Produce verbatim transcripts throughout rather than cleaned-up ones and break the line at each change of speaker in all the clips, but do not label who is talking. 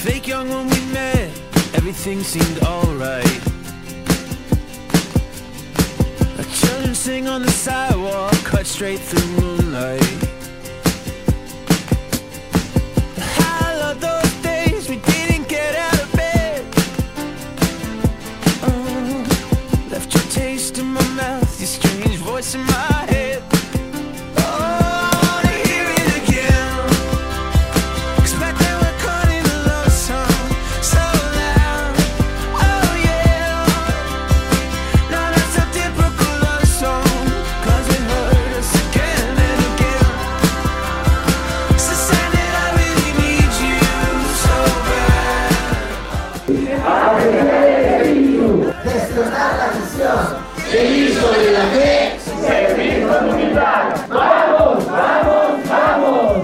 fake young when we met, everything seemed alright. Children sing on the sidewalk, cut straight through moonlight. I love those days we didn't get out of bed. Oh, left your taste in my mouth, your strange voice in my head.
Gestionar la misión, servicio de la fe, servicio comunitario. ¡Vamos, vamos, vamos!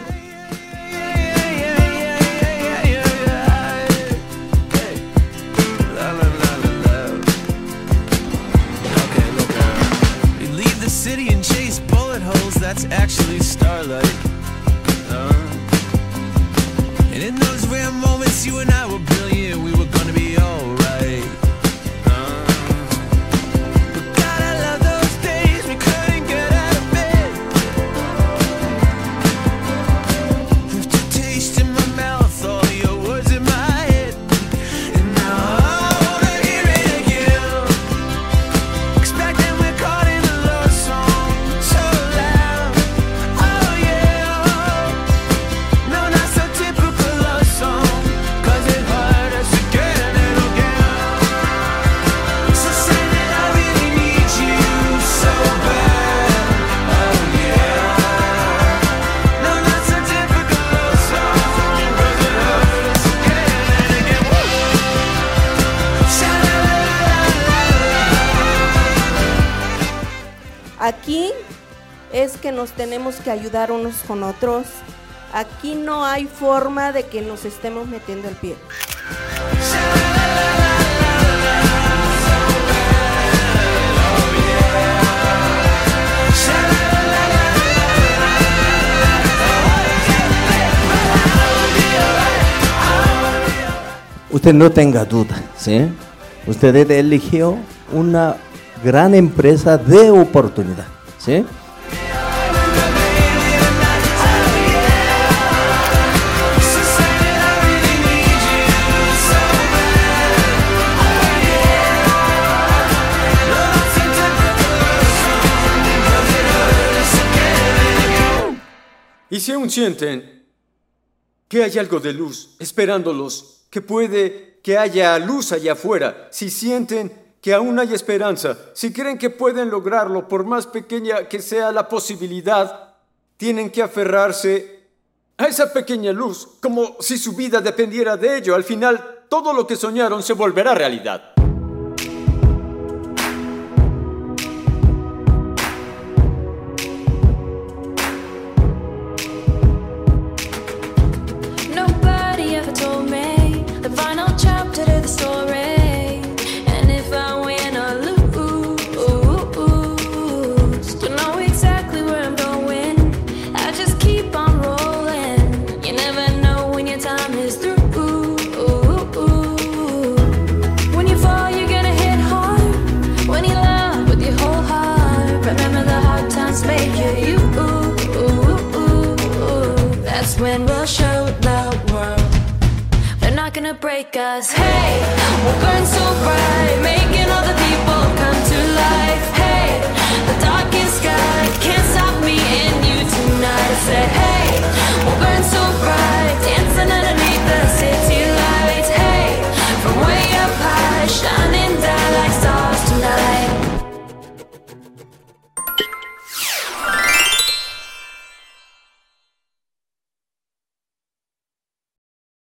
We leave the city and chase bullet holes, that's actually starlight. Uh, and in those rare moments, you and I were brilliant, we were gonna be alright.
Aquí es que nos tenemos que ayudar unos con otros. Aquí no hay forma de que nos estemos metiendo el pie.
Usted no tenga duda, ¿sí? Usted eligió una gran empresa de oportunidad, ¿sí?
Y si aún sienten que hay algo de luz esperándolos, que puede que haya luz allá afuera, si sienten que aún hay esperanza, si creen que pueden lograrlo, por más pequeña que sea la posibilidad, tienen que aferrarse a esa pequeña luz, como si su vida dependiera de ello. Al final, todo lo que soñaron se volverá realidad.
Nobody ever told me the final chapter to the story. When we'll show the world they're not gonna break us. Hey, we'll burn so bright, making all the people